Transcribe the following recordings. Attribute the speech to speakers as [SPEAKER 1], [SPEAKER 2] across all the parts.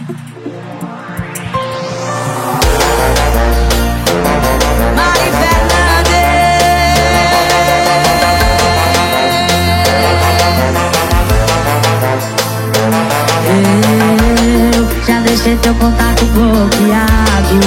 [SPEAKER 1] Mari Fernandes. Eu já deixei teu contato bloqueado.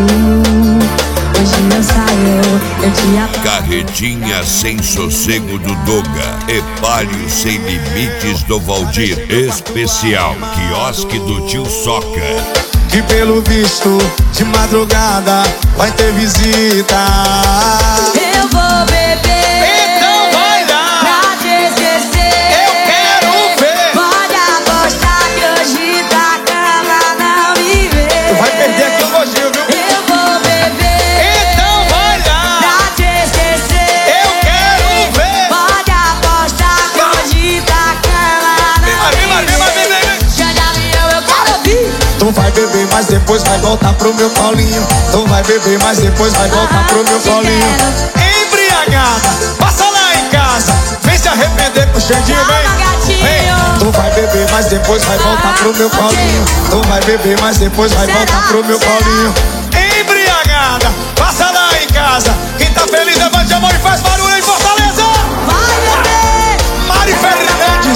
[SPEAKER 1] Hoje eu saio, eu te apago.
[SPEAKER 2] Carretinha sem sossego do Doga, Epalho sem limites do Valdir. Especial quiosque do tio Soca.
[SPEAKER 3] Que pelo visto, de madrugada, vai ter visita.
[SPEAKER 1] Eu vou beber,
[SPEAKER 3] Então vai lá,
[SPEAKER 1] pra te esquecer.
[SPEAKER 3] eu quero ver.
[SPEAKER 1] Pode apostar que hoje da cama não me vê.
[SPEAKER 3] Tu vai perder aqui o elogio, viu?
[SPEAKER 1] Eu vou beber,
[SPEAKER 3] Então vai lá,
[SPEAKER 1] pra te esquecer.
[SPEAKER 3] eu quero ver.
[SPEAKER 1] Pode apostar que hoje da cama não me vê. Já de avião eu quero ouvir.
[SPEAKER 3] Tu vai beber, mas depois vai voltar pro meu colinho. Tu vai beber, mas depois vai voltar pro meu colinho. Embriagada, passa lá em casa. Vem se arrepender com o Xandinho, vem. Vem. Tu vai beber, mas depois vai voltar pro meu colinho. Tu vai beber, mas depois vai voltar pro meu colinho. Embriagada, passa lá em casa. Quem tá feliz, levante a mão e faz barulho em Fortaleza.
[SPEAKER 1] Vai beber,
[SPEAKER 3] Mari Fernandes.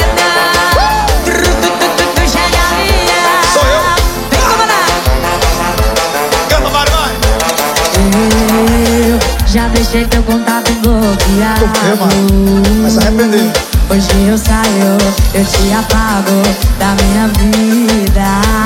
[SPEAKER 3] Sou eu. Canta, Mari, vai.
[SPEAKER 1] Eu já deixei teu contato bloqueado.
[SPEAKER 3] Por quê, mano? Vai se arrepender.
[SPEAKER 1] Hoje eu saio, eu te apago da minha vida.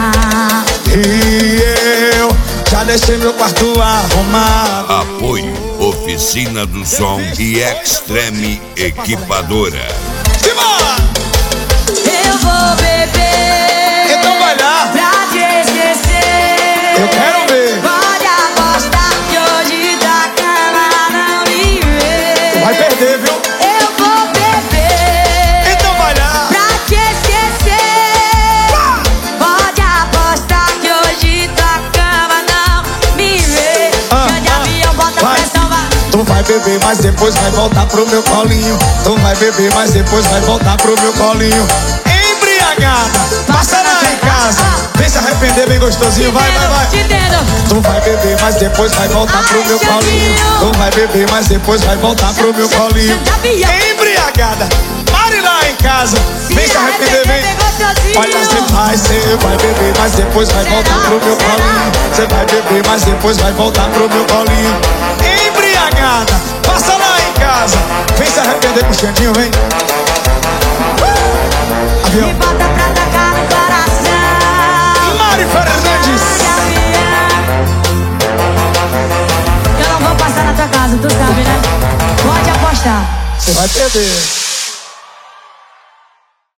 [SPEAKER 3] E eu já deixei meu quarto arrumado.
[SPEAKER 2] Apoio Oficina do Som e Extreme Equipadora.
[SPEAKER 3] Simbora!
[SPEAKER 1] Eu vou beber,
[SPEAKER 3] Então vai lá,
[SPEAKER 1] pra te esquecer.
[SPEAKER 3] eu quero ver.
[SPEAKER 1] Pode apostar que hoje da cama não me vê.
[SPEAKER 3] Tu vai perder, viu?
[SPEAKER 1] Eu vou beber,
[SPEAKER 3] Então vai lá,
[SPEAKER 1] pra te esquecer. Pode apostar que hoje da cama não me vê. Já de avião, bota
[SPEAKER 3] vai.
[SPEAKER 1] pressão, vai.
[SPEAKER 3] Tu vai beber, mas depois vai voltar pro meu colinho. Tu vai beber, mas depois vai voltar pro meu colinho. Embriagada, passa lá em casa. Vem se arrepender bem gostosinho, vai, vai, vai.
[SPEAKER 1] Te entendo.
[SPEAKER 3] Tu vai beber, mas depois vai voltar pro meu colinho. Tu vai beber, mas depois vai voltar pro meu colinho. Embriagada, pare lá em casa. Vem se arrepender, vem. Olha, você vai beber, mas depois vai voltar pro meu colinho. Você vai beber, mas depois vai voltar pro meu colinho. Embriagada, passa lá em casa. Vem se arrepender com o Xandinho, vem.
[SPEAKER 1] Me
[SPEAKER 3] Avião.
[SPEAKER 1] bota pra tacar no coração.
[SPEAKER 3] Mari Fernandes.
[SPEAKER 1] Eu não vou passar na tua casa, tu sabe, né? Pode apostar.
[SPEAKER 3] Você vai perder.